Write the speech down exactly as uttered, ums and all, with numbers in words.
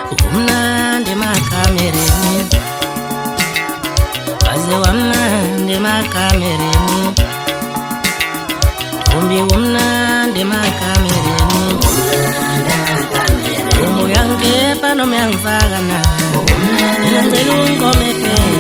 umnandi makamereni aze wamnandi makamereni umbi umnandi makamereni umuyange pano myangfagana ngicela ungomeke